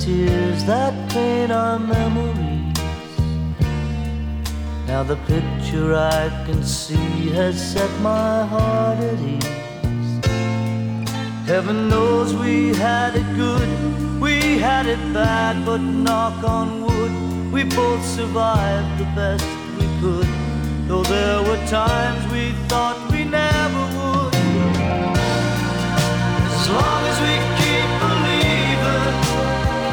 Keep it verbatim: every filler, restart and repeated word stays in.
tears that paint our memories. Now the picture I can see has set my heart at ease. Heaven knows we had it good, we had it bad, but knock on wood, we both survived the best we could. Though there were times we